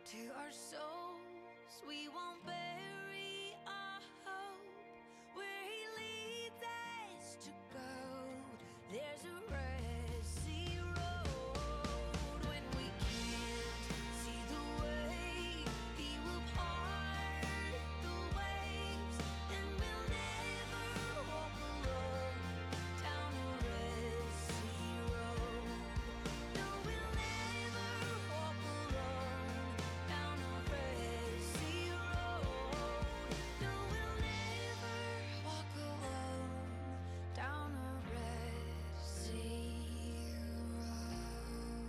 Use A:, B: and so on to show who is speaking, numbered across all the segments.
A: to our souls. We won't bury our hope where He leads us to go. There's a Red Sea road when we can't see the way. He will part the waves, and we'll never walk alone down the Red Sea road. No, we'll never walk alone down the Red Sea road. No, we'll never walk alone down the Red Sea road.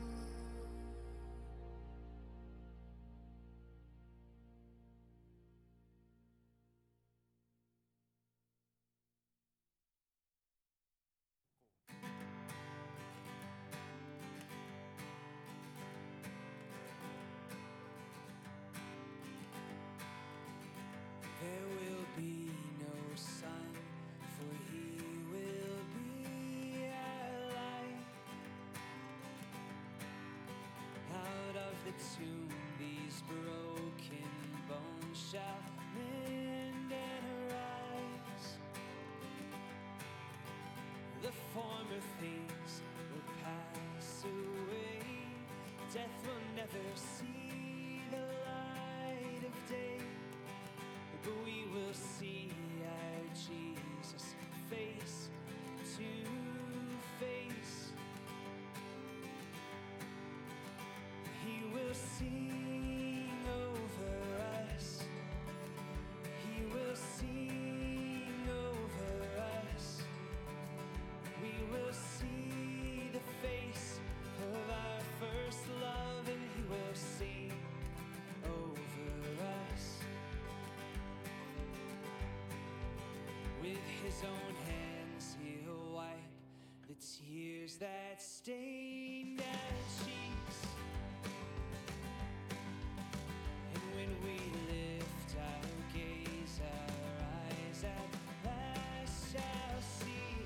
B: There will be no sun, for He will be our light. Out of the tomb these broken bones shall mend and arise. The former things will pass away. Death will never see the light of day. But we will see our Jesus face to face. He will sing over us. He will sing over us. We will see the face of our first love, and He will sing over us. With His own hands He'll wipe the tears that stained our cheeks. And when we lift our gaze, our eyes at last shall see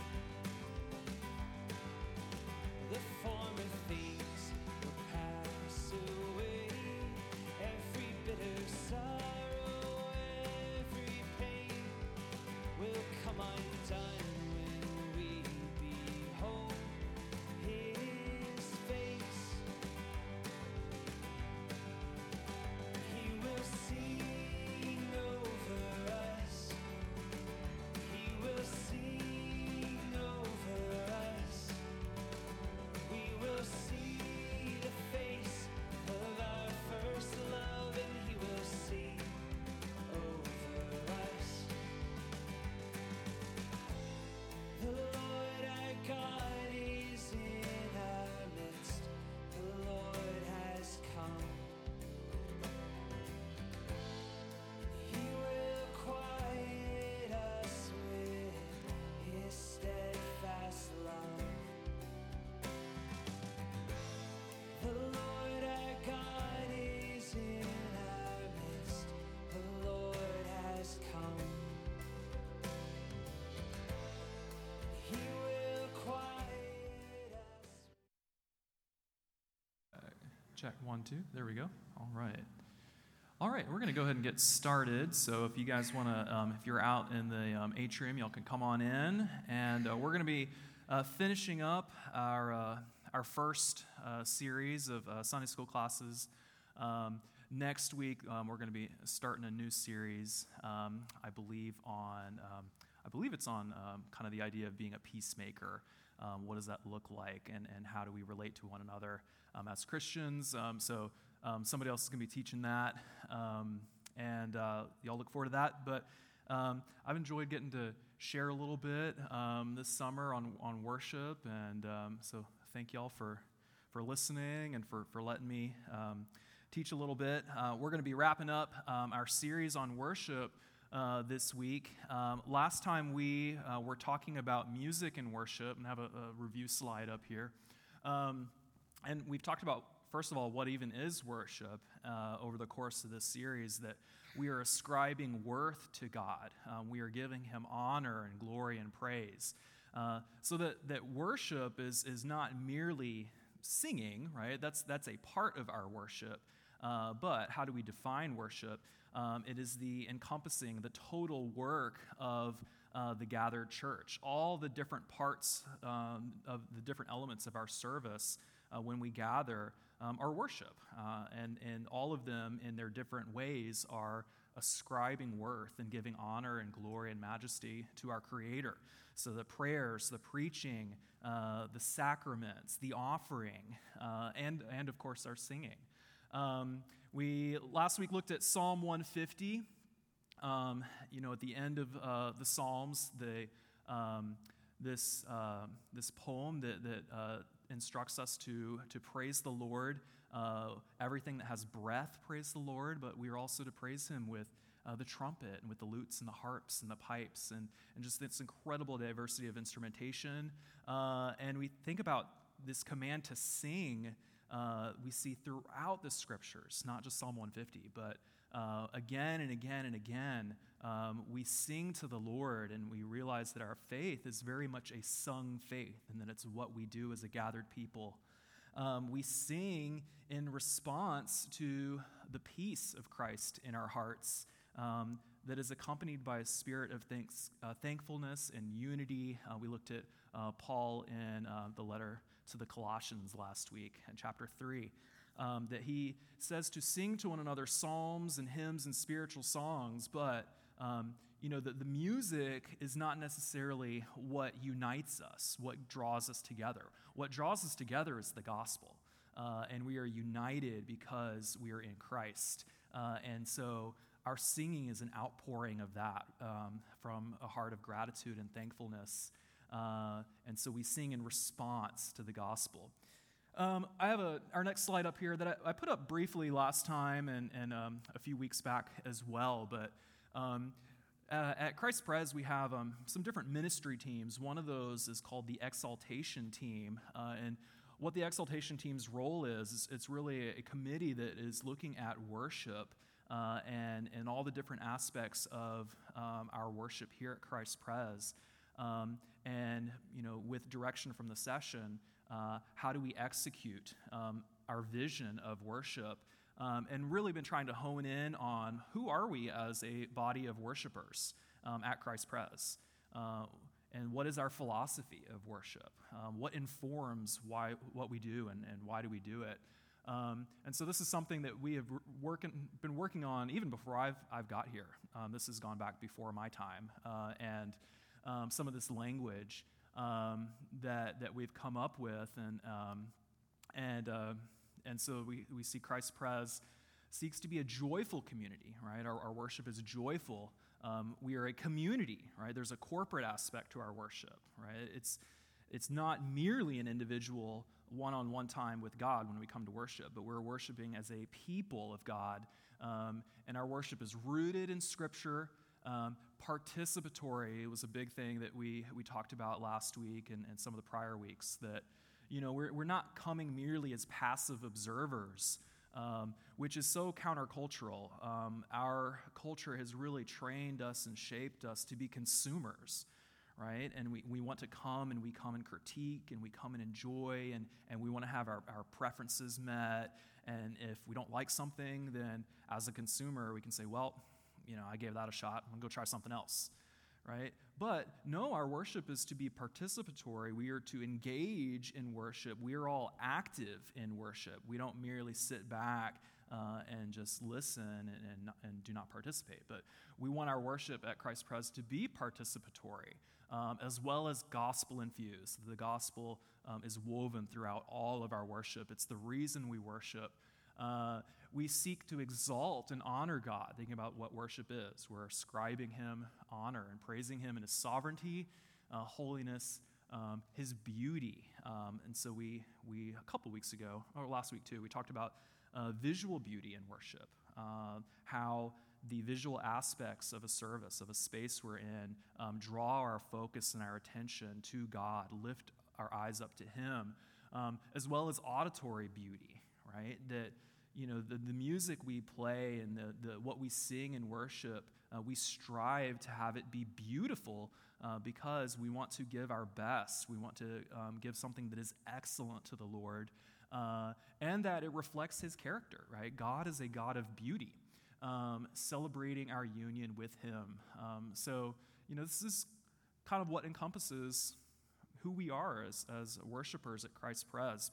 B: the former things will pass away. Every bitter sorrow, every pain will come undone when we behold His face. He will sing over us. He will sing over us. We will see the face of our first love, and He will sing over us. The Lord our God is in our midst. The Lord has come. He will quiet us with His steadfast love. The Lord our God is in our midst. The Lord has come. He will quiet us.
C: Check 1, 2. There we go. All right. All right, we're going to go ahead and get started. So if you guys want to, if you're out in the atrium, y'all can come on in. And we're going to be finishing up our first series of Sunday school classes. Next week, we're going to be starting a new series, I believe it's on kind of the idea of being a peacemaker. What does that look like, and how do we relate to one another as Christians? So somebody else is going to be teaching that, and y'all look forward to that. But I've enjoyed getting to share a little bit this summer on worship, and so thank y'all for listening and for letting me teach a little bit. We're going to be wrapping up our series on worship this week. Last time we were talking about music and worship, and have a review slide up here. And we've talked about, first of all, what even is worship over the course of this series, that we are ascribing worth to God. We are giving Him honor and glory and praise. So that worship is not merely singing, right? That's a part of our worship. But how do we define worship? It is the encompassing, the total work of the gathered church. All the different parts of the different elements of our service when we gather are worship. And all of them in their different ways are ascribing worth and giving honor and glory and majesty to our Creator. So the prayers, the preaching, the sacraments, the offering, and of course our singing. We last week looked at Psalm 150. At the end of the Psalms, this poem that instructs us to praise the Lord. Everything that has breath, praise the Lord, but we are also to praise Him with the trumpet and with the lutes and the harps and the pipes and just this incredible diversity of instrumentation. And we think about this command to sing. We see throughout the scriptures, not just Psalm 150, but again and again and again, we sing to the Lord, and we realize that our faith is very much a sung faith, and that it's what we do as a gathered people. We sing in response to the peace of Christ in our hearts that is accompanied by a spirit of thankfulness and unity. We looked at Paul in the letter to the Colossians last week in chapter 3, that he says to sing to one another psalms and hymns and spiritual songs, but the music is not necessarily what unites us, what draws us together. What draws us together is the gospel, and we are united because we are in Christ. And so our singing is an outpouring of that from a heart of gratitude and thankfulness. And so we sing in response to the gospel. I have our next slide up here that I put up briefly last time and a few weeks back as well. But at Christ Pres, we have some different ministry teams. One of those is called the Exaltation Team. And what the Exaltation Team's role is it's really a committee that is looking at worship and all the different aspects of our worship here at Christ Pres. And with direction from the session, how do we execute our vision of worship? And really been trying to hone in on who are we as a body of worshipers at Christ Pres? And what is our philosophy of worship? What informs what we do and why do we do it? And so this is something that we have been working on even before I've got here. This has gone back before my time. And some of this language that we've come up with, and so we see Christ Pres seeks to be a joyful community, right? Our worship is joyful. We are a community, right? There's a corporate aspect to our worship, right? It's not merely an individual one-on-one time with God when we come to worship, but we're worshiping as a people of God, and our worship is rooted in Scripture. Participatory was a big thing that we talked about last week and some of the prior weeks, that we're not coming merely as passive observers, which is so countercultural. Our culture has really trained us and shaped us to be consumers, right? And we want to come and critique, and we come and enjoy, and we want to have our preferences met. And if we don't like something, then as a consumer, we can say, well, I gave that a shot. I'm going to go try something else, right? But no, our worship is to be participatory. We are to engage in worship. We are all active in worship. We don't merely sit back and just listen and do not participate. But we want our worship at Christ Pres to be participatory, as well as gospel-infused. The gospel is woven throughout all of our worship. It's the reason we worship. We seek to exalt and honor God, thinking about what worship is. We're ascribing Him honor and praising Him in His sovereignty, holiness, His beauty. And so we a couple weeks ago, or last week too, we talked about visual beauty in worship, how the visual aspects of a service, of a space we're in, draw our focus and our attention to God, lift our eyes up to Him, as well as auditory beauty, right? That the music we play and the what we sing in worship, we strive to have it be beautiful because we want to give our best. We want to give something that is excellent to the Lord. and that it reflects his character, right? God is a God of beauty, celebrating our union with him. So, this is kind of what encompasses who we are as worshipers at Christ Pres.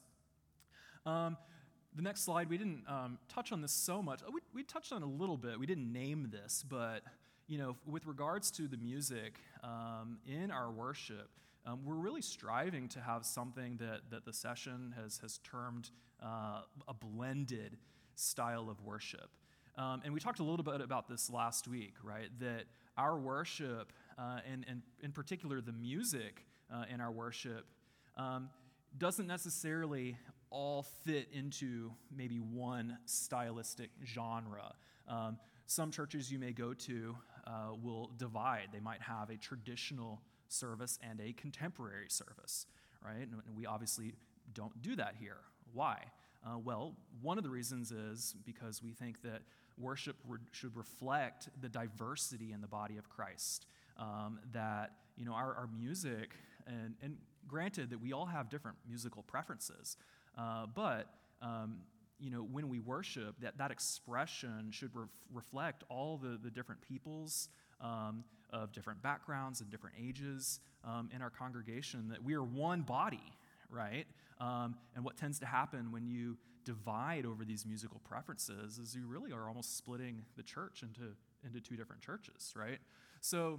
C: The next slide, we didn't touch on this so much. We touched on it a little bit. We didn't name this, but with regards to the music in our worship, we're really striving to have something that the session has termed a blended style of worship. And we talked a little bit about this last week, right? That our worship, and in particular the music in our worship, doesn't necessarily all fit into maybe one stylistic genre. Some churches you may go to will divide. They might have a traditional service and a contemporary service, right? And we obviously don't do that here. Why? Well, one of the reasons is because we think that worship should reflect the diversity in the body of Christ. That our music, and granted that we all have different musical preferences, but when we worship, that expression should reflect all the different peoples of different backgrounds and different ages in our congregation, that we are one body, right? And what tends to happen when you divide over these musical preferences is you really are almost splitting the church into two different churches, right? So,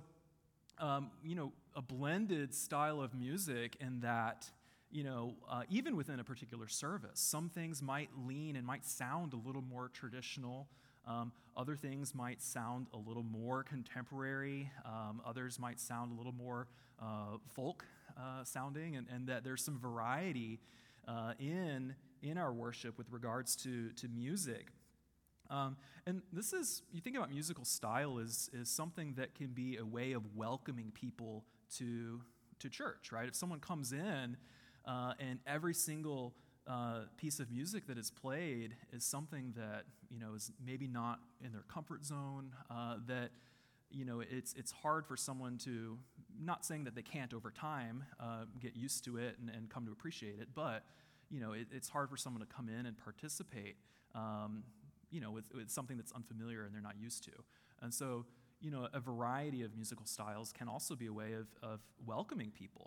C: a blended style of music in that, even within a particular service, some things might lean and might sound a little more traditional. Other things might sound a little more contemporary. Others might sound a little more folk sounding, and that there's some variety in our worship with regards to music. And this is, you think about musical style is something that can be a way of welcoming people to church, right? If someone comes in and every single piece of music that is played is something that, is maybe not in their comfort zone, that, it's hard for someone to, not saying that they can't over time get used to it and come to appreciate it, but, it's hard for someone to come in and participate, with something that's unfamiliar and they're not used to. And so, a variety of musical styles can also be a way of welcoming people.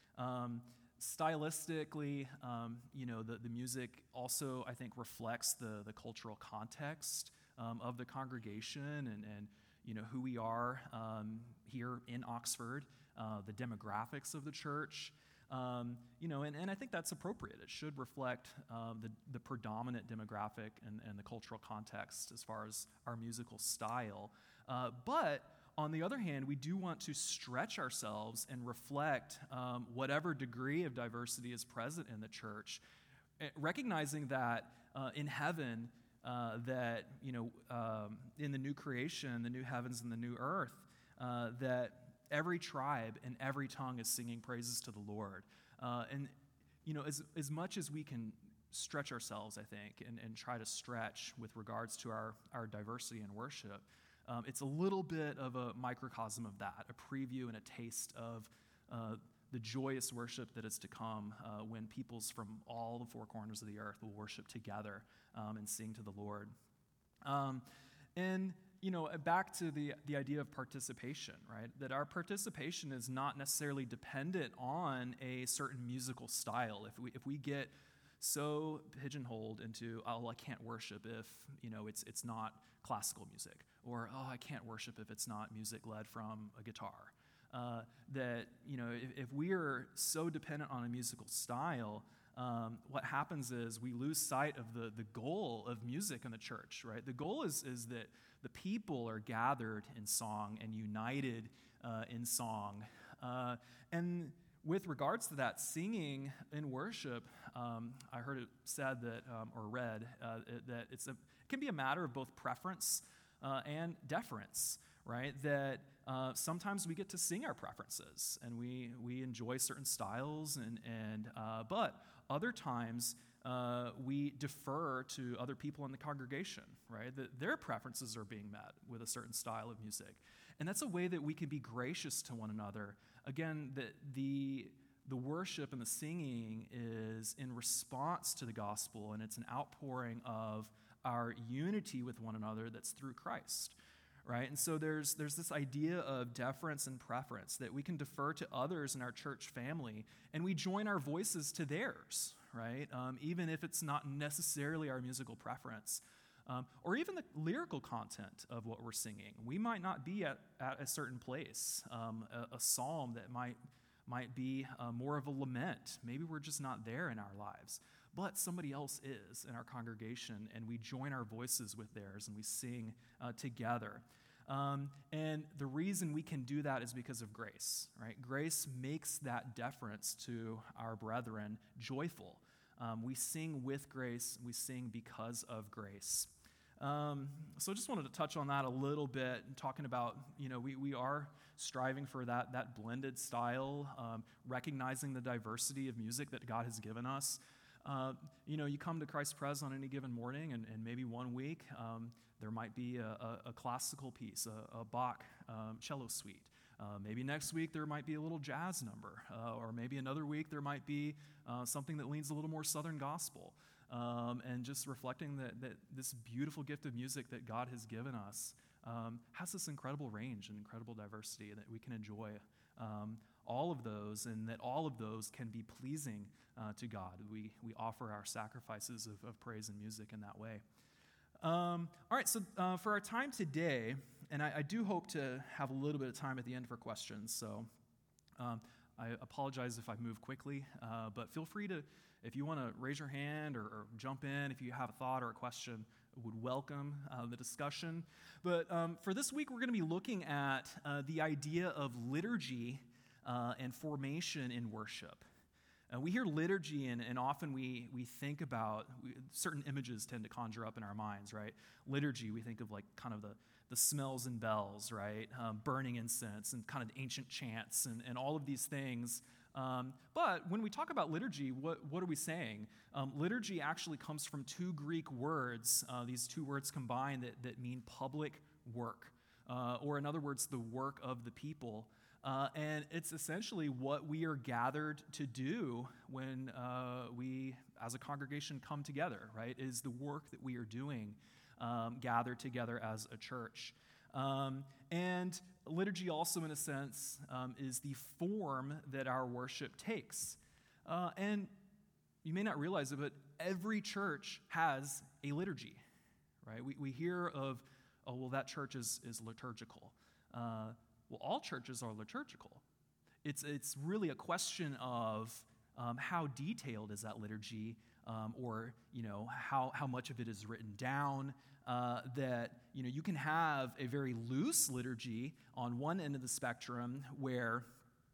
C: Stylistically, the music also, I think, reflects the cultural context of the congregation and who we are here in Oxford, the demographics of the church. And I think that's appropriate. It should reflect the predominant demographic and the cultural context as far as our musical style. But on the other hand, we do want to stretch ourselves and reflect whatever degree of diversity is present in the church, recognizing that in heaven, that in the new creation, the new heavens and the new earth, that every tribe and every tongue is singing praises to the Lord. And as much as we can stretch ourselves, I think, and try to stretch with regards to our diversity in worship, it's a little bit of a microcosm of that, a preview and a taste of the joyous worship that is to come when peoples from all the four corners of the earth will worship together and sing to the Lord. And back to the idea of participation, right? That our participation is not necessarily dependent on a certain musical style. If we get so pigeonholed into, oh, I can't worship if it's not classical music, or oh, I can't worship if it's not music led from a guitar. That if we are so dependent on a musical style, what happens is we lose sight of the goal of music in the church, right? The goal is that the people are gathered in song and united in song. And with regards to that, singing in worship, I heard it said that, or read, that it can be a matter of both preference and deference, right? That sometimes we get to sing our preferences and we enjoy certain styles, but other times we defer to other people in the congregation, right? That their preferences are being met with a certain style of music. And that's a way that we can be gracious to one another. Again, the the worship and the singing is in response to the gospel, and it's an outpouring of our unity with one another that's through Christ, right? And so there's this idea of deference and preference, that we can defer to others in our church family, and we join our voices to theirs, right? Even if it's not necessarily our musical preference, or even the lyrical content of what we're singing. We might not be at a certain place, a psalm that might be more of a lament. Maybe we're just not there in our lives, but somebody else is in our congregation, and we join our voices with theirs, and we sing together. And the reason we can do that is because of grace, right? Grace makes that deference to our brethren joyful. We sing with grace, we sing because of grace. So I just wanted to touch on that a little bit, talking about, we are striving for that blended style, recognizing the diversity of music that God has given us. You come to Christ Pres on any given morning, and maybe one week there might be a classical piece, a Bach cello suite. Maybe next week there might be a little jazz number, or maybe another week there might be something that leans a little more Southern gospel. And just reflecting that this beautiful gift of music that God has given us has this incredible range and incredible diversity, and that we can enjoy all of those, and that all of those can be pleasing to God. We offer our sacrifices of praise and music in that way. All right, so for our time today, and I do hope to have a little bit of time at the end for questions, so I apologize if I move quickly, but feel free to, if you want to raise your hand or jump in, if you have a thought or a question, would welcome the discussion. But for this week, we're going to be looking at the idea of liturgy and formation in worship. We hear liturgy, and often we think about, certain images tend to conjure up in our minds, right? Liturgy, we think of like kind of the smells and bells, right? Burning incense and kind of ancient chants and all of these things. But when we talk about liturgy, what are we saying? Liturgy actually comes from two Greek words, these two words combined that mean public work, or in other words, the work of the people. And it's essentially what we are gathered to do when we, as a congregation, come together, right? Is the work that we are doing gathered together as a church. And liturgy also, in a sense, is the form that our worship takes. And you may not realize it, but every church has a liturgy, right? We hear of, oh, well, that church is liturgical. Well, all churches are liturgical. It's really a question of how detailed is that liturgy, or how much of it is written down. That you can have a very loose liturgy on one end of the spectrum, where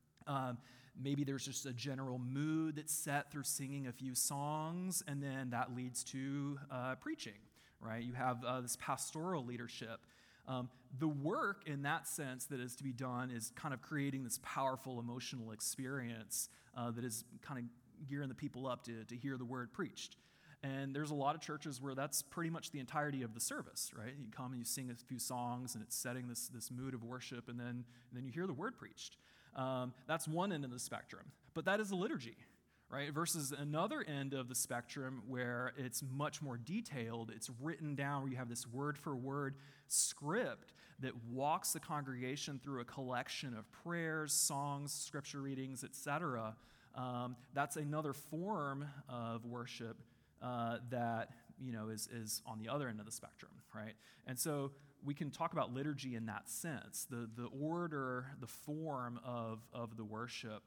C: maybe there's just a general mood that's set through singing a few songs, and then that leads to preaching, right? You have this pastoral leadership. The work in that sense that is to be done is kind of creating this powerful emotional experience that is kind of gearing the people up to hear the word preached. And there's a lot of churches where that's pretty much the entirety of the service, right? You come and you sing a few songs, and it's setting this mood of worship, and then you hear the word preached. That's one end of the spectrum. But that is a liturgy, right? Versus another end of the spectrum where it's much more detailed. It's written down, where you have this word-for-word script that walks the congregation through a collection of prayers, songs, scripture readings, etc. That's another form of worship that is on the other end of the spectrum, right? And so we can talk about liturgy in that sense, the order, the form of the worship.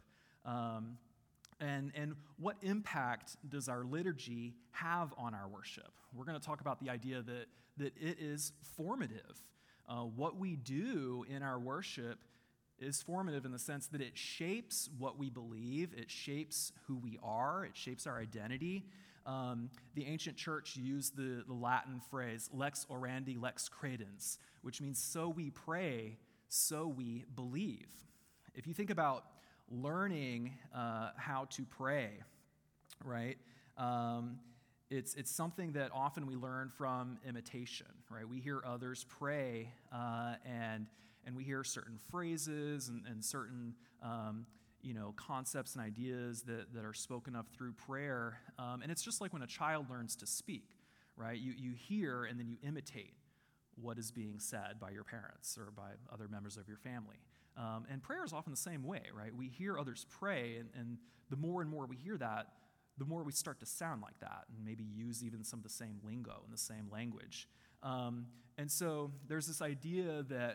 C: And what impact does our liturgy have on our worship? We're going to talk about the idea that it is formative. What we do in our worship is formative in the sense that it shapes what we believe, it shapes who we are, it shapes our identity. The ancient church used the Latin phrase, lex orandi, lex credens, which means so we pray, so we believe. If you think about learning how to pray, right? It's something that often we learn from imitation, right? We hear others pray, and we hear certain phrases and certain concepts and ideas that are spoken of through prayer. And it's just like when a child learns to speak, right? You hear and then you imitate what is being said by your parents or by other members of your family. And prayer is often the same way, right? We hear others pray, and the more and more we hear that, the more we start to sound like that and maybe use even some of the same lingo and the same language. And so there's this idea that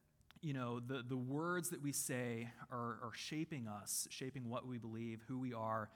C: the words that we say are shaping us, shaping what we believe, who we are.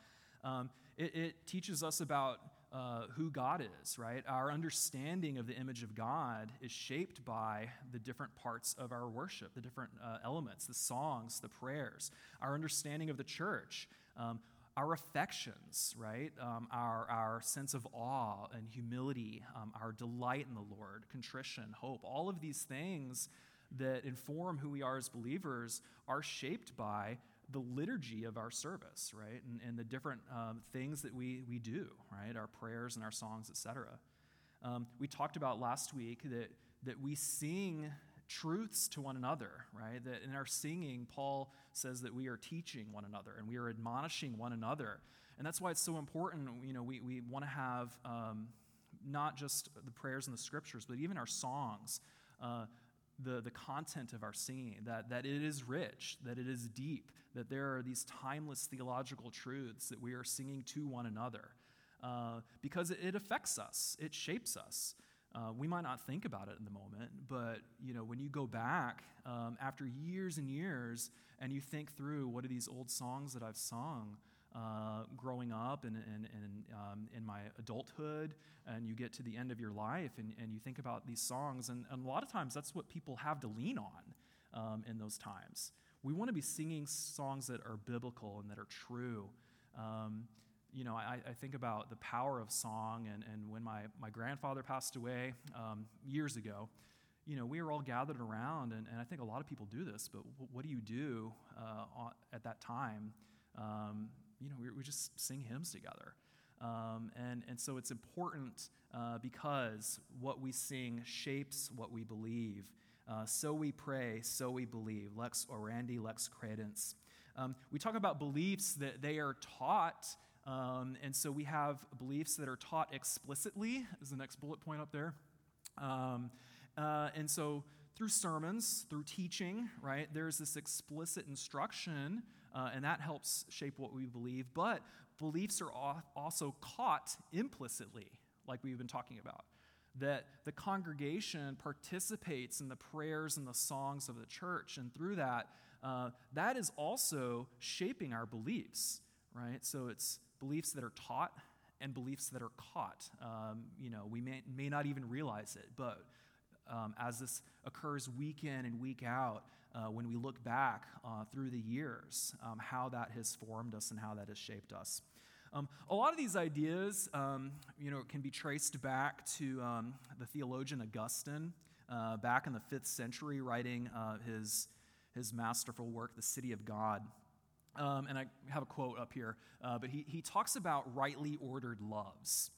C: It teaches us about who God is, right? Our understanding of the image of God is shaped by the different parts of our worship, the different elements, the songs, the prayers, our understanding of the church, our affections, right? Our sense of awe and humility, our delight in the Lord, contrition, hope, all of these things that inform who we are as believers are shaped by the liturgy of our service, right? And the different things that we do, right? Our prayers and our songs, etc. We talked about last week that we sing truths to one another, right? That in our singing, Paul says that we are teaching one another and we are admonishing one another. And that's why it's so important, we want to have not just the prayers and the scriptures, but even our songs, the content of our singing, that it is rich, that it is deep, that there are these timeless theological truths that we are singing to one another, because it affects us, it shapes us. We might not think about it in the moment, but when you go back after years and years and you think through what are these old songs that I've sung growing up and in my adulthood, and you get to the end of your life and you think about these songs, and a lot of times that's what people have to lean on in those times. We want to be singing songs that are biblical and that are true. I think about the power of song, and when my grandfather passed away years ago, we were all gathered around, and I think a lot of people do this, but what do you do at that time? We just sing hymns together. And so it's important because what we sing shapes what we believe. So we pray, so we believe. Lex orandi, lex credens. We talk about beliefs that they are taught, and so we have beliefs that are taught explicitly, is the next bullet point up there. And so through sermons, through teaching, right, there's this explicit instruction, and that helps shape what we believe. But beliefs are also caught implicitly, like we've been talking about, that the congregation participates in the prayers and the songs of the church, and through that, that is also shaping our beliefs, right? So it's beliefs that are taught and beliefs that are caught. We may not even realize it, but as this occurs week in and week out, when we look back through the years, how that has formed us and how that has shaped us. A lot of these ideas, can be traced back to the theologian Augustine, back in the 5th century, writing his masterful work, The City of God. And I have a quote up here, but he talks about rightly ordered loves.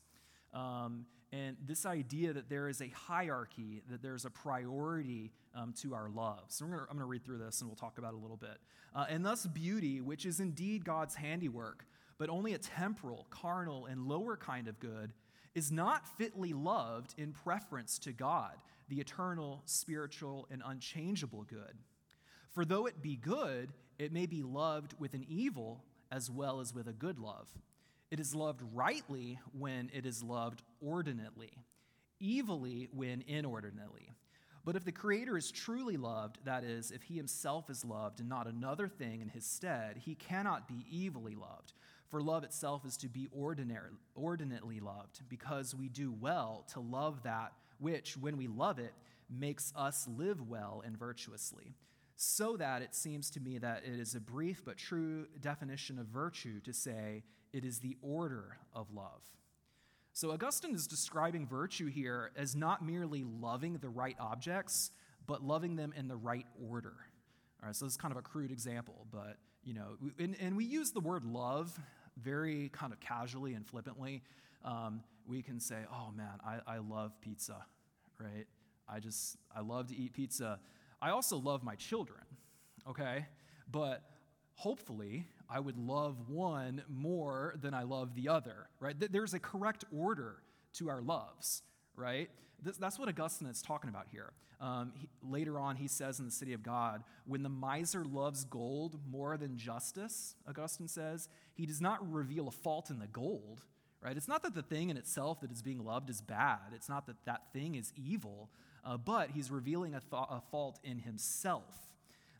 C: And this idea that there is a hierarchy, that there's a priority to our love. So I'm going to read through this and we'll talk about it a little bit. And thus beauty, which is indeed God's handiwork, but only a temporal, carnal, and lower kind of good, is not fitly loved in preference to God, the eternal, spiritual, and unchangeable good. For though it be good, it may be loved with an evil as well as with a good love. It is loved rightly when it is loved ordinately, evilly when inordinately. But if the Creator is truly loved, that is, if he himself is loved and not another thing in his stead, he cannot be evilly loved. For love itself is to be ordinately loved, because we do well to love that which, when we love it, makes us live well and virtuously. So that it seems to me that it is a brief but true definition of virtue to say it is the order of love. So Augustine is describing virtue here as not merely loving the right objects, but loving them in the right order. All right, so this is kind of a crude example, but, and we use the word love very kind of casually and flippantly. We can say, oh man, I love pizza, right? I love to eat pizza. I also love my children, okay? But
D: hopefully, I would love one more than I love the other, right? There's a correct order to our loves, right? That's what Augustine is talking about here. Later on, he says in The City of God, when the miser loves gold more than justice, Augustine says, he does not reveal a fault in the gold, right? It's not that the thing in itself that is being loved is bad. It's not that that thing is evil, but he's revealing a fault in himself.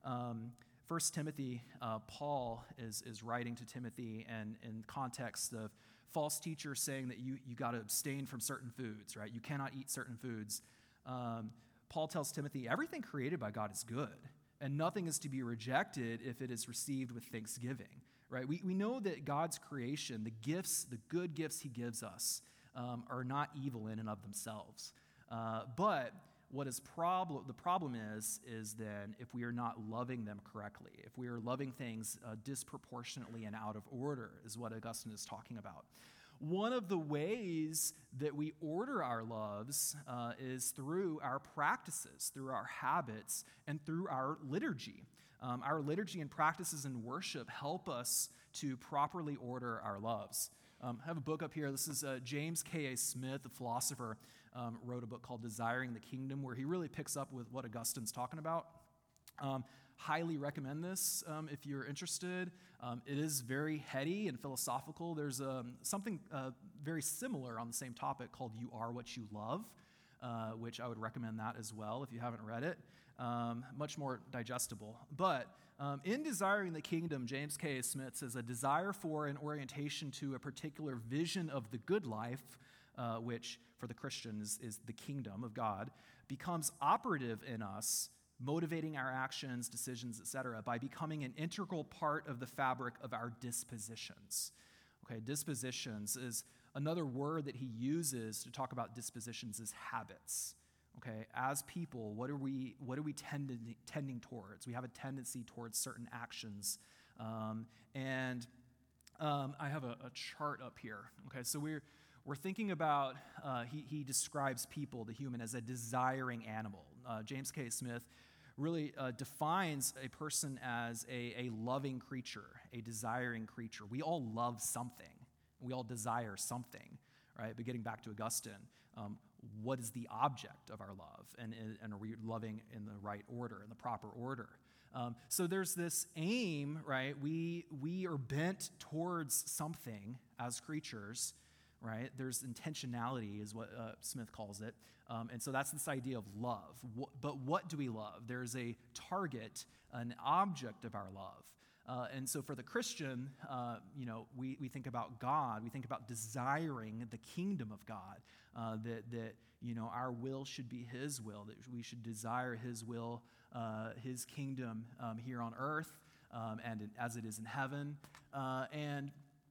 D: 1 Timothy, Paul is writing to Timothy, and in context of false teachers saying that you got to abstain from certain foods, right? You cannot eat certain foods. Paul tells Timothy, everything created by God is good, and nothing is to be rejected if it is received with thanksgiving, right? We know that God's creation, the gifts, the good gifts he gives us, are not evil in and of themselves. But what is the problem is then if we are not loving them correctly, if we are loving things disproportionately and out of order, is what Augustine is talking about. One of the ways that we order our loves is through our practices, through our habits, and through our liturgy. Our liturgy and practices in worship help us to properly order our loves. I have a book up here. This is James K.A. Smith, the philosopher, wrote a book called Desiring the Kingdom, where he really picks up with what Augustine's talking about. Highly recommend this if you're interested. It is very heady and philosophical. There's something very similar on the same topic called You Are What You Love, which I would recommend that as well if you haven't read it. Much more digestible. But in Desiring the Kingdom, James K. Smith says, a desire for an orientation to a particular vision of the good life, which for the Christians is the kingdom of God, becomes operative in us, motivating our actions, decisions, etc., by becoming an integral part of the fabric of our dispositions. Okay, dispositions is another word that he uses to talk about dispositions is habits. Okay, as people, what are we tending towards? We have a tendency towards certain actions, and I have a chart up here. Okay, so we're thinking about he describes people, the human, as a desiring animal. James K. Smith really defines a person as a loving creature, a desiring creature. We all love something. We all desire something, right? But getting back to Augustine, what is the object of our love? And are we loving in the right order, in the proper order? So there's this aim, right? We are bent towards something as creatures, right? There's intentionality is what Smith calls it. And so that's this idea of love. But what do we love? There's a target, an object of our love. And so for the Christian, we think about God. We think about desiring the kingdom of God, that our will should be his will, that we should desire his will, his kingdom here on earth and as it is in heaven. And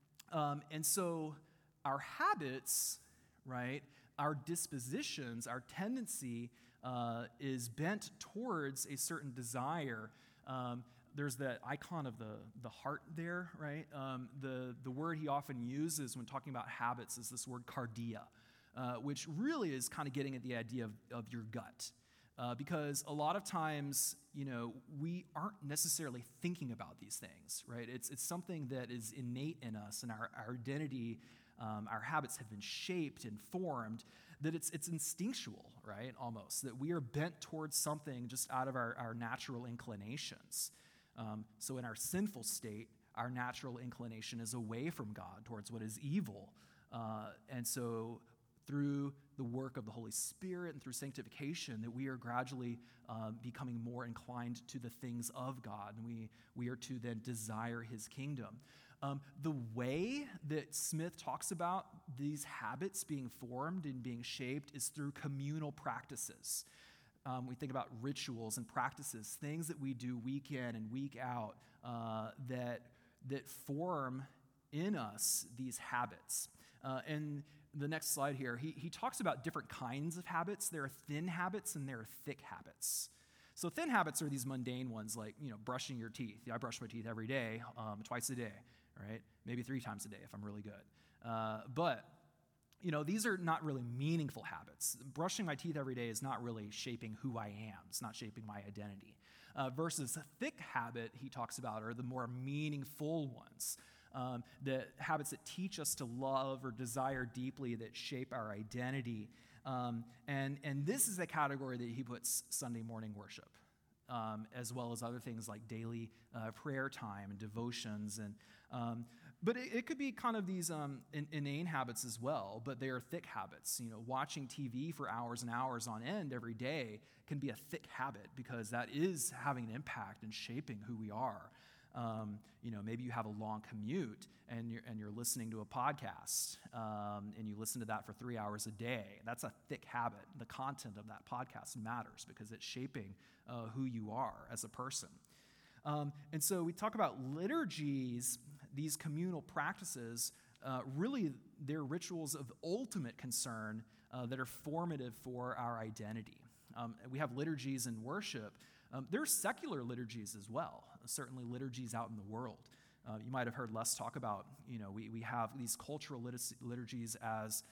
D: so our habits, right, our dispositions, our tendency is bent towards a certain desire. There's that icon of the heart there, right? The word he often uses when talking about habits is this word cardia, which really is kind of getting at the idea of your gut. Because a lot of times, we aren't necessarily thinking about these things, right? It's something that is innate in us, and our identity, our habits have been shaped and formed, that it's instinctual, right, almost, that we are bent towards something just out of our natural inclinations. So in our sinful state, our natural inclination is away from God, towards what is evil. And so through the work of the Holy Spirit and through sanctification, that we are gradually becoming more inclined to the things of God, and we are to then desire his kingdom. The way that Smith talks about these habits being formed and being shaped is through communal practices. We think about rituals and practices, things that we do week in and week out that form in us these habits. And the next slide here, he talks about different kinds of habits. There are thin habits and there are thick habits. So thin habits are these mundane ones like, brushing your teeth. I brush my teeth every day, twice a day, right? Maybe 3 times a day if I'm really good. But these are not really meaningful habits. Brushing my teeth every day is not really shaping who I am. It's not shaping my identity. Versus a thick habit, he talks about, are the more meaningful ones. The habits that teach us to love or desire deeply, that shape our identity. And this is the category that he puts Sunday morning worship, as well as other things like daily prayer time and devotions. But it could be kind of these inane habits as well, but they are thick habits. Watching TV for hours and hours on end every day can be a thick habit because that is having an impact and shaping who we are. Maybe you have a long commute and you're listening to a podcast, and you listen to that for 3 hours a day. That's a thick habit. The content of that podcast matters because it's shaping who you are as a person. And so we talk about liturgies, these communal practices, really they're rituals of ultimate concern that are formative for our identity. We have liturgies in worship. There are secular liturgies as well, certainly liturgies out in the world. You might have heard Les talk about, we have these cultural liturgies as,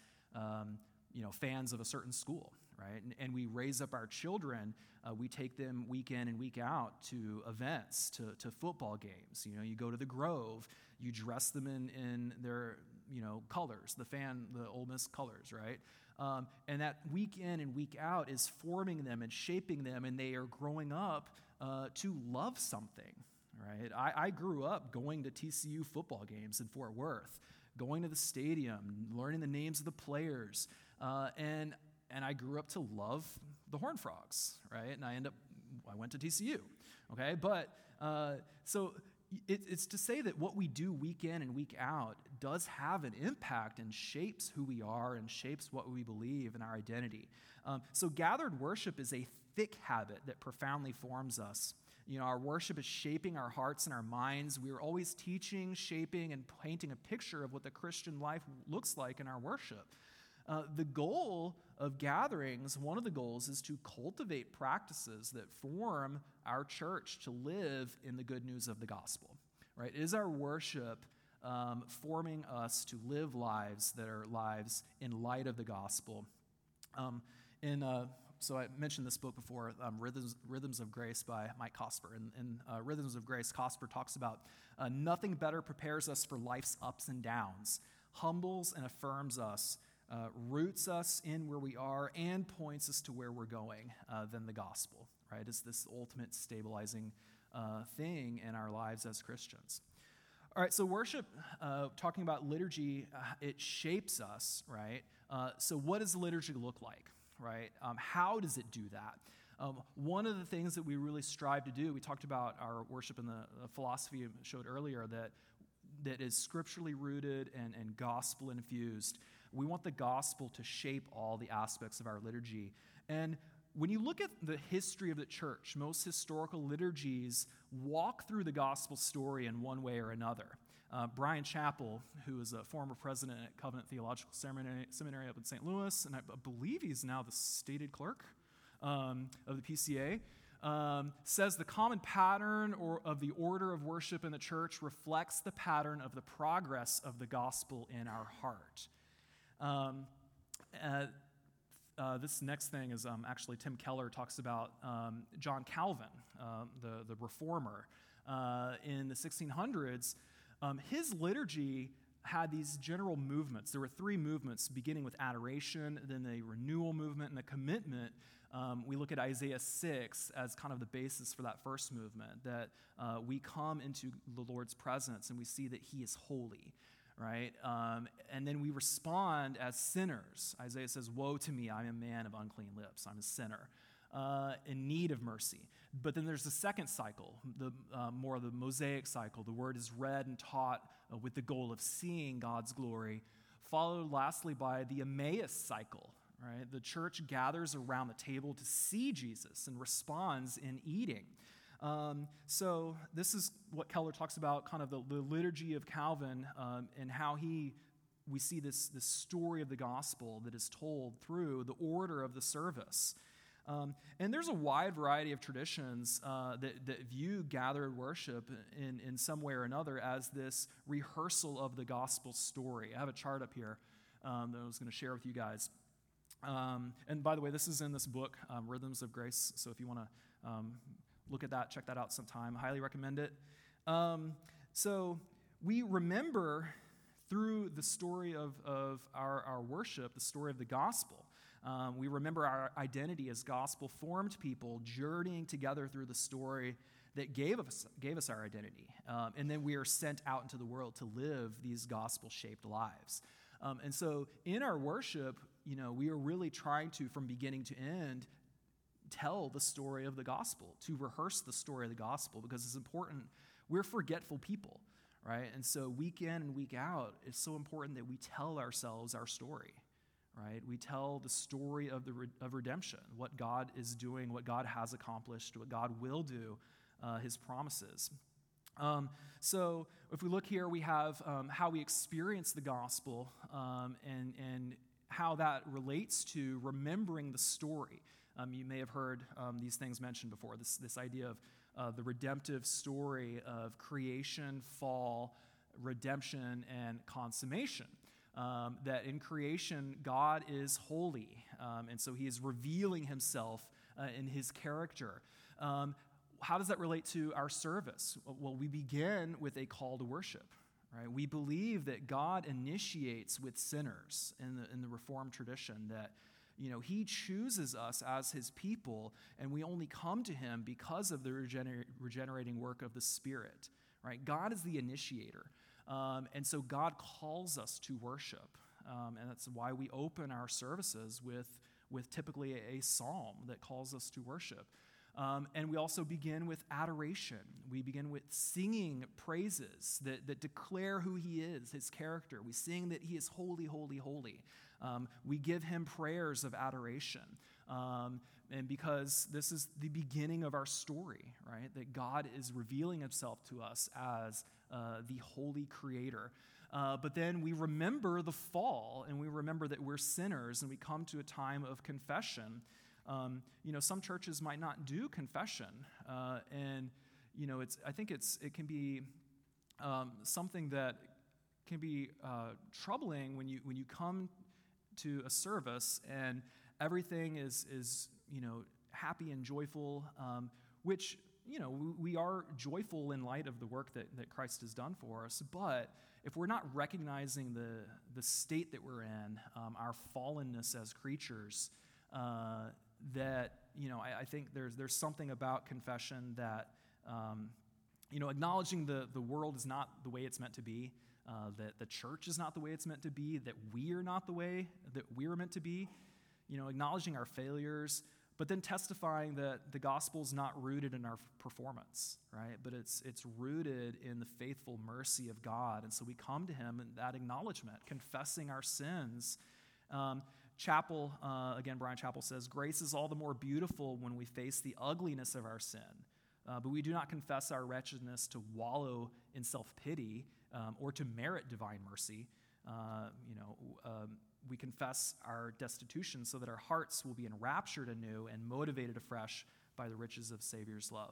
D: fans of a certain school, right? And we raise up our children. We take them week in and week out to events, to football games. You go to the Grove, you dress them in their, colors, the Ole Miss colors, right? And that week in and week out is forming them and shaping them, and they are growing up to love something, right? I grew up going to TCU football games in Fort Worth, going to the stadium, learning the names of the players, and I grew up to love the Horned Frogs, right? And I went to TCU, okay? But so it's to say that what we do week in and week out does have an impact and shapes who we are and shapes what we believe in our identity. So gathered worship is a thick habit that profoundly forms us. Our worship is shaping our hearts and our minds. We are always teaching, shaping, and painting a picture of what the Christian life looks like in our worship. The goal of gatherings, one of the goals is to cultivate practices that form our church to live in the good news of the gospel, right? Is our worship forming us to live lives that are lives in light of the gospel? So I mentioned this book before, Rhythms of Grace by Mike Cosper. In Rhythms of Grace, Cosper talks about nothing better prepares us for life's ups and downs, humbles and affirms us, roots us in where we are, and points us to where we're going than the gospel, right? It's this ultimate stabilizing thing in our lives as Christians. All right, so worship, talking about liturgy, it shapes us, right? So what does liturgy look like, right? How does it do that? One of the things that we really strive to do, we talked about our worship in the philosophy I showed earlier, that is scripturally rooted and gospel infused. We want the gospel to shape all the aspects of our liturgy. And when you look at the history of the church, most historical liturgies walk through the gospel story in one way or another. Brian Chappell, who is a former president at Covenant Theological Seminary up in St. Louis, and I believe he's now the stated clerk of the PCA, says the common pattern of the order of worship in the church reflects the pattern of the progress of the gospel in our heart. This next thing is actually Tim Keller talks about John Calvin, the reformer. In the 1600s, his liturgy had these general movements. There were three movements, beginning with adoration, then the renewal movement, and the commitment. We look at Isaiah 6 as kind of the basis for that first movement, that we come into the Lord's presence and we see that he is holy, right? And then we respond as sinners. Isaiah says, "Woe to me, I'm a man of unclean lips. I'm a sinner, in need of mercy." But then there's the second cycle, more of the Mosaic cycle. The word is read and taught with the goal of seeing God's glory, followed lastly by the Emmaus cycle, right? The church gathers around the table to see Jesus and responds in eating. So this is what Keller talks about, kind of the liturgy of Calvin, and how we see this story of the gospel that is told through the order of the service. And there's a wide variety of traditions that view gathered worship in some way or another as this rehearsal of the gospel story. I have a chart up here. that I was going to share with you guys. And by the way, this is in this book, Rhythms of Grace. So if you want to look at that, check that out sometime. I highly recommend it. So we remember through the story of our worship, the story of the gospel. We remember our identity as gospel-formed people journeying together through the story that gave us our identity. And then we are sent out into the world to live these gospel-shaped lives. And so in our worship, we are really trying to, from beginning to end, tell the story of the gospel, to rehearse the story of the gospel, because it's important. We're forgetful people, right? And so week in and week out, it's so important that we tell ourselves our story, right? We tell the story of redemption, what God is doing, what God has accomplished, what God will do, his promises. So if we look here, we have how we experience the gospel and how that relates to remembering the story. You may have heard these things mentioned before, this idea of the redemptive story of creation, fall, redemption, and consummation. That in creation, God is holy, and so he is revealing himself in his character. How does that relate to our service? Well, we begin with a call to worship. Right? We believe that God initiates with sinners in the Reformed tradition, that he chooses us as his people, and we only come to him because of the regenerating work of the Spirit. Right? God is the initiator, and so God calls us to worship, and that's why we open our services with typically a psalm that calls us to worship. And we also begin with adoration. We begin with singing praises that declare who he is, his character. We sing that he is holy, holy, holy. We give him prayers of adoration. And because this is the beginning of our story, right? That God is revealing himself to us as the holy creator. But then we remember the fall, and we remember that we're sinners, and we come to a time of confession. Some churches might not do confession, and I think it can be something that can be troubling when you come to a service and everything is happy and joyful, which we are joyful in light of the work that Christ has done for us. But if we're not recognizing the state that we're in, our fallenness as creatures, that I think there's something about confession that acknowledging the world is not the way it's meant to be, that the church is not the way it's meant to be, that we are not the way that we're meant to be, acknowledging our failures, but then testifying that the gospel's not rooted in our performance, right? But it's rooted in the faithful mercy of God, and so we come to him in that acknowledgement, confessing our sins. Chappell, again, Brian Chappell says, grace is all the more beautiful when we face the ugliness of our sin. But we do not confess our wretchedness to wallow in self-pity or to merit divine mercy. We confess our destitution so that our hearts will be enraptured anew and motivated afresh by the riches of Savior's love.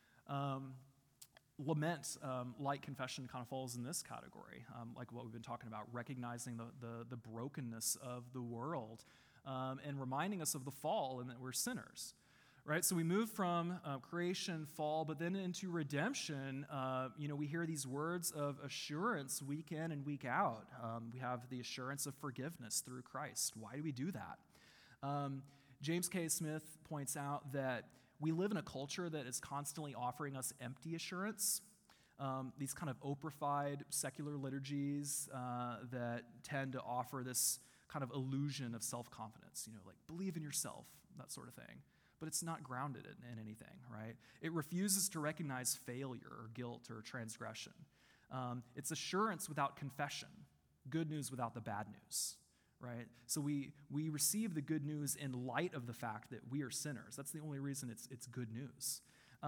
D: Lament, like confession, kind of falls in this category, like what we've been talking about, recognizing the brokenness of the world and reminding us of the fall and that we're sinners, right? So we move from creation, fall, but then into redemption. We hear these words of assurance week in and week out. We have the assurance of forgiveness through Christ. Why do we do that? James K. Smith points out that we live in a culture that is constantly offering us empty assurance, these kind of Oprah-fied secular liturgies that tend to offer this kind of illusion of self-confidence, like believe in yourself, that sort of thing. But it's not grounded in anything, right? It refuses to recognize failure or guilt or transgression. It's assurance without confession, good news without the bad news. Right? So we receive the good news in light of the fact that we are sinners. That's the only reason it's good news.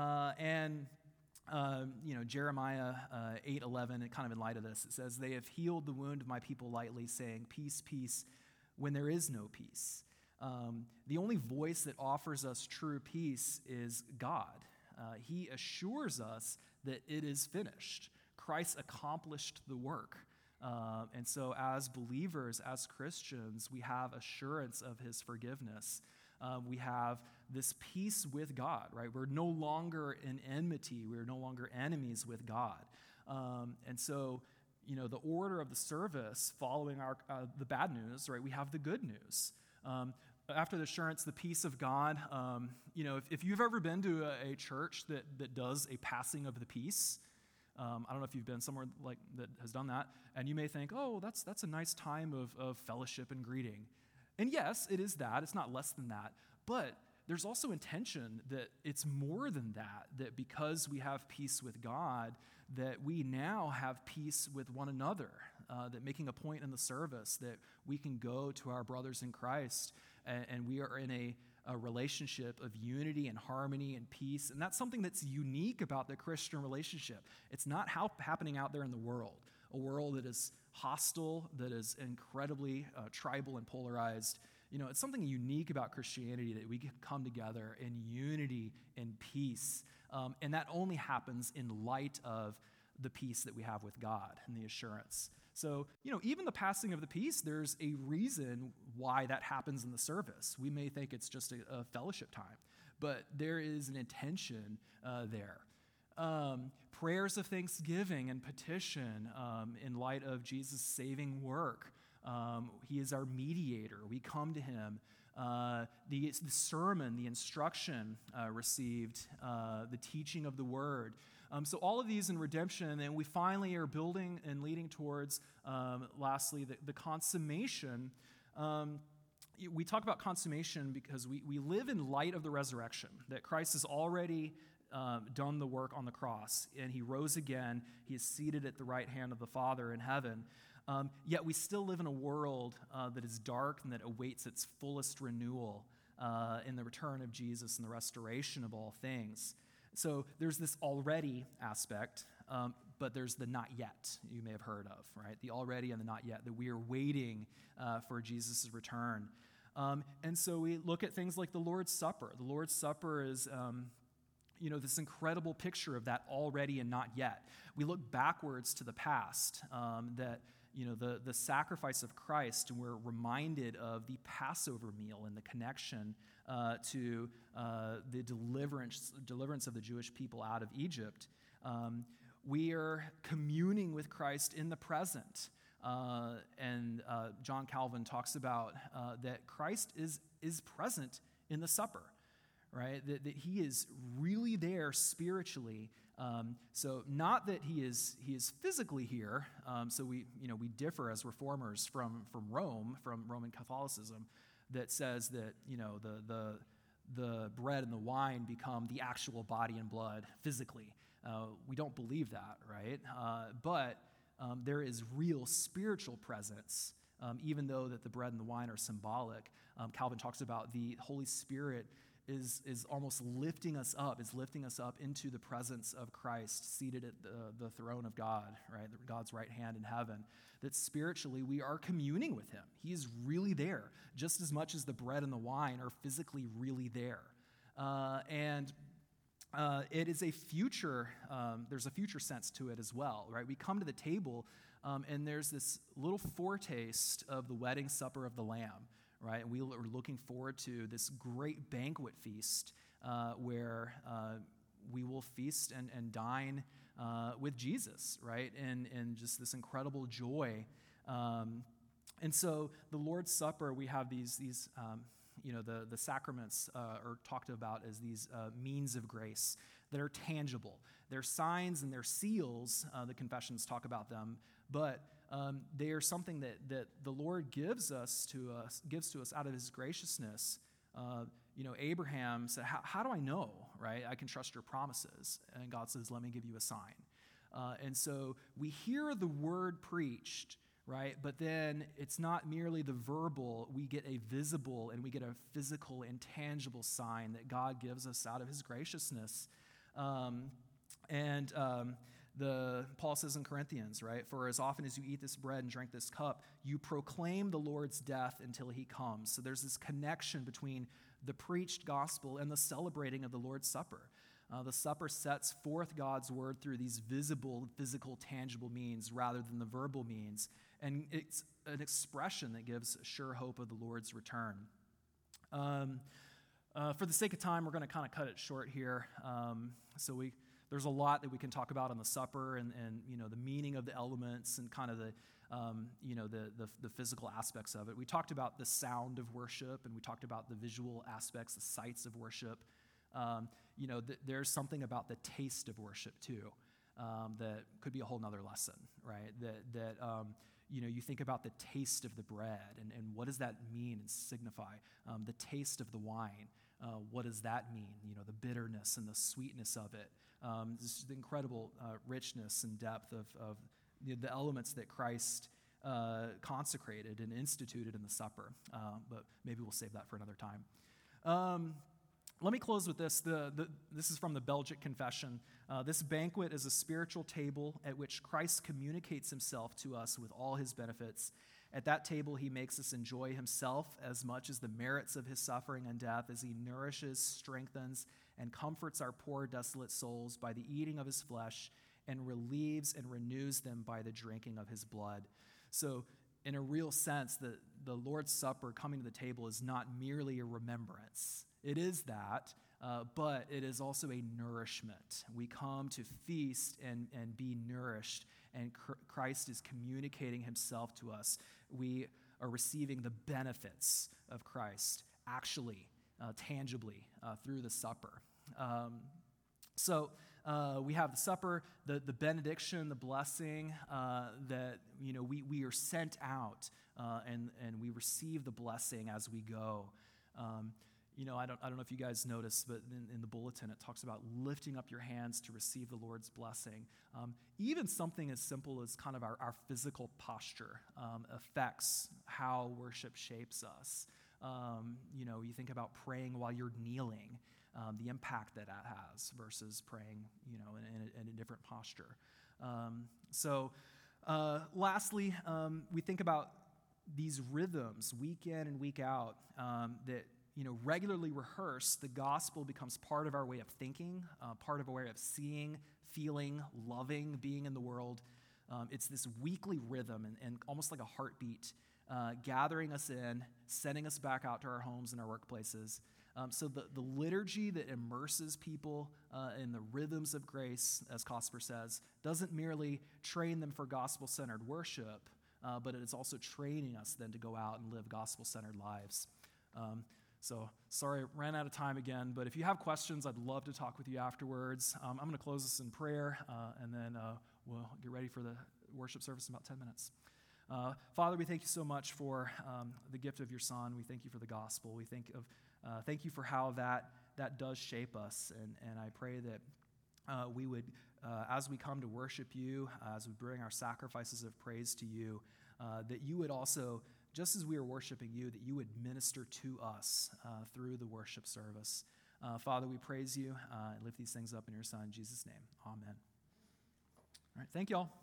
D: Jeremiah 8:11, kind of in light of this, it says, "They have healed the wound of my people lightly, saying, 'Peace, peace,' when there is no peace." The only voice that offers us true peace is God. He assures us that it is finished. Christ accomplished the work. And so as believers, as Christians, we have assurance of his forgiveness. We have this peace with God, right? We're no longer in enmity. We're no longer enemies with God. And so, the order of the service following the bad news, right? We have the good news. After the assurance, the peace of God. If you've ever been to a church that does a passing of the peace, I don't know if you've been somewhere like that has done that, and you may think, oh, that's a nice time of fellowship and greeting. And yes, it is that. It's not less than that. But there's also intention that it's more than that because we have peace with God, that we now have peace with one another, that making a point in the service that we can go to our brothers in Christ and we are in a relationship of unity and harmony and peace. And that's something that's unique about the Christian relationship. It's not happening out there in the world, a world that is hostile, that is incredibly tribal and polarized. It's something unique about Christianity that we can come together in unity and peace. And that only happens in light of the peace that we have with God and the assurance. So, even the passing of the peace, there's a reason why that happens in the service. We may think it's just a fellowship time, but there is an intention there. Prayers of thanksgiving and petition in light of Jesus' saving work. He is our mediator. We come to him. The sermon, the instruction received, the teaching of the word. So all of these in redemption, and we finally are building and leading towards, lastly, the consummation. We talk about consummation because we live in light of the resurrection, that Christ has already done the work on the cross, and he rose again. He is seated at the right hand of the Father in heaven. Yet we still live in a world that is dark and that awaits its fullest renewal in the return of Jesus and the restoration of all things. So there's this already aspect, but there's the not yet you may have heard of, right? The already and the not yet, that we are waiting for Jesus' return. And so we look at things like the Lord's Supper. The Lord's Supper is this incredible picture of that already and not yet. We look backwards to the past, that the sacrifice of Christ, and we're reminded of the Passover meal and the connection to the deliverance of the Jewish people out of Egypt. We are communing with Christ in the present. And John Calvin talks about that Christ is present in the supper, right? That he is really there spiritually. So not that he is physically here. So we differ as reformers from Rome, from Roman Catholicism, that says that the bread and the wine become the actual body and blood physically. We don't believe that, right? But there is real spiritual presence, even though that the bread and the wine are symbolic. Calvin talks about the Holy Spirit is almost lifting us up into the presence of Christ, seated at the throne of God, right? God's right hand in heaven. That spiritually we are communing with him. He is really there, just as much as the bread and the wine are physically really there. And it is a future, there's a future sense to it as well, right? We come to the table and there's this little foretaste of the wedding supper of the Lamb, right? And we are looking forward to this great banquet feast where we will feast and dine with Jesus, right? And just this incredible joy. And so the Lord's Supper, we have these the sacraments are talked about as these means of grace that are tangible. They're signs and they're seals. The confessions talk about them, but they are something that the Lord gives to us out of his graciousness. Abraham said, how do I know, right? I can trust your promises. And God says, let me give you a sign. And so we hear the word preached, right? But then it's not merely the verbal. We get a visible and we get a physical, intangible sign that God gives us out of his graciousness. Paul says in Corinthians, right? For as often as you eat this bread and drink this cup, you proclaim the Lord's death until he comes. So there's this connection between the preached gospel and the celebrating of the Lord's Supper. The supper sets forth God's word through these visible, physical, tangible means rather than the verbal means. And it's an expression that gives sure hope of the Lord's return. For the sake of time, we're going to kind of cut it short here. There's a lot that we can talk about on the supper and the meaning of the elements and kind of the physical aspects of it. We talked about the sound of worship, and we talked about the visual aspects, the sights of worship. There's something about the taste of worship too that could be a whole nother lesson, right? You think about the taste of the bread and what does that mean and signify? The taste of the wine, what does that mean? The bitterness and the sweetness of it. This is the incredible richness and depth of the elements that Christ consecrated and instituted in the supper. But maybe we'll save that for another time. Let me close with this. This is from the Belgic Confession. This banquet is a spiritual table at which Christ communicates himself to us with all his benefits. At that table, he makes us enjoy himself as much as the merits of his suffering and death as he nourishes, strengthens, and comforts our poor, desolate souls by the eating of his flesh and relieves and renews them by the drinking of his blood. So, in a real sense, the Lord's Supper, coming to the table, is not merely a remembrance. It is that, but it is also a nourishment. We come to feast and be nourished, and Christ is communicating himself to us. We are receiving the benefits of Christ, actually, tangibly, through the supper. We have the supper, the benediction, the blessing, that we are sent out, and we receive the blessing as we go. I don't know if you guys noticed, but in the bulletin it talks about lifting up your hands to receive the Lord's blessing. Even something as simple as kind of our physical posture affects how worship shapes us. You think about praying while you're kneeling, the impact that has versus praying, in a different posture. Lastly, we think about these rhythms week in and week out that regularly rehearsed. The gospel becomes part of our way of thinking, part of our way of seeing, feeling, loving, being in the world. It's this weekly rhythm and almost like a heartbeat, gathering us in, sending us back out to our homes and our workplaces. So the liturgy that immerses people in the rhythms of grace, as Cosper says, doesn't merely train them for gospel-centered worship, but it is also training us then to go out and live gospel-centered lives. Sorry, I ran out of time again, but if you have questions, I'd love to talk with you afterwards. I'm going to close this in prayer, and then we'll get ready for the worship service in about 10 minutes. Father, we thank you so much for the gift of your Son. We thank you for the gospel. We thank you for how that does shape us, and I pray that we would, as we come to worship you, as we bring our sacrifices of praise to you, that you would also, just as we are worshiping you, that you would minister to us through the worship service. Father, we praise you and lift these things up in your Son, in Jesus' name. Amen. All right, thank you all.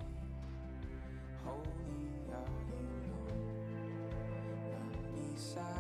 B: Beside